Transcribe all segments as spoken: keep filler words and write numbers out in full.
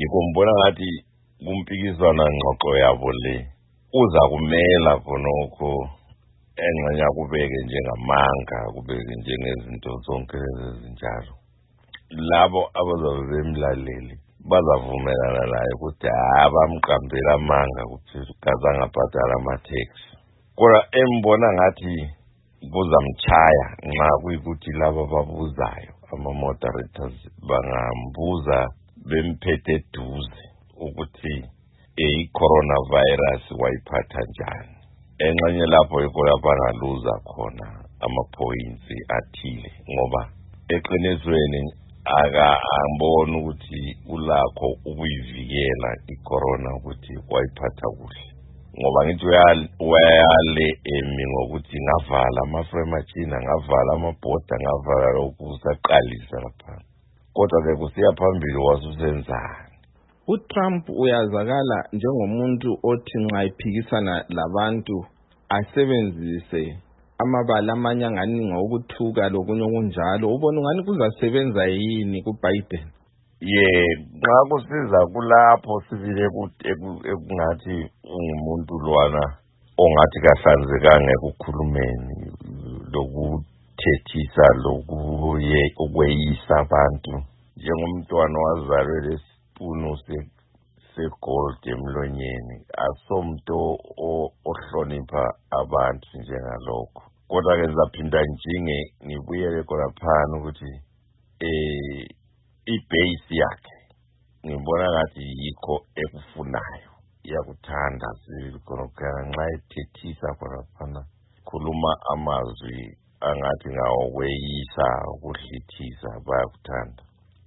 kumbona ngathi kumpikiswana ngxoxo yabo le uza kumela khonokho engxenya kubeke njengamanga kubeke njengezinto zonke ezinjalo. Labo abazabe bemlaleli bazavumelana naye ukuthi abamqambela amanga ukuthi kazangabhadala ama-tax. Kodwa embona ngathi kuzamchaya nxa kuyikuthi laba babuzayo ama-moderators bangambuza bemphethe eduze ukuthi i-coronavirus wayiphatha njani. Engxenye lapho yikho lapho angaluza khona ama-points athile ngoba eqinisweni akamboni ukuthi ulakho ukuyivikela i-corona ukuthi wayiphatha kuhle. Ngoba ngithi uyale emi ngokuthi ngavala ama-frame machine, ngavala amabhoda, ngavala lokhu usaqalisa lapha. Kodwa-ke kusiya phambili wasusenzani. uTrump uyazakala njengomuntu othi nxa iphikisana labantu asebenzise amabala amanye angani ngokuthuka lokunye okunjalo. Ubona ngani kuzasebenza yini kuBiden? Ye, nxa kusiza kulapho sivile ekungathi ungumuntu lwana ongathi kahlanzekanga ekukhulumeni lokuthethisa lokuye ukweyisa abantu njengomntwana wazalwe lesipunu segold emlonyeni. Asomnto ohlonipha abantu njengalokho. Kodwa-ke ngizaphinda njinge ngibuyele khona phana ukuthi eh ibase yakhe ngibona ngathi yikho ekufunayo, iyakuthanda sikhonokho nxa ethethisa khona phana khuluma amazwi angathi ngawokweyisa ukudlithisa bayakuthanda.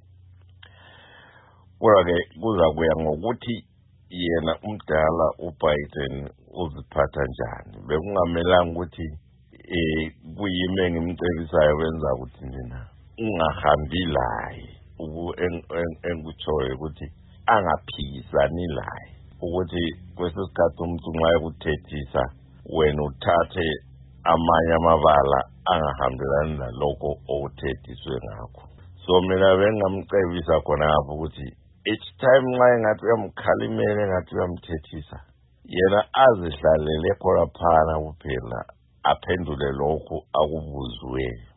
Kodwa-ke kuzakuya ngokuthi yena umdala uBiden uziphatha njani. Bekungamelanga ukuthi eh kuyimi engimcebisayo kwenza ukuthi mina ungahambi laye engikutshoyo ukuthi angaphikisani laye ukuthi kwesikhathi umuntu nxa ekuthethisa wena uthathe amanye amabala angahambelani nalokho okuthethiswe ngakho. So mina bengamcebisa khona lapho ukuthi each time nxa engathi uyamkhalimela engathi uyamthethisa yena azihlalele khona phana kuphela aphendule lokho akubuziweyo.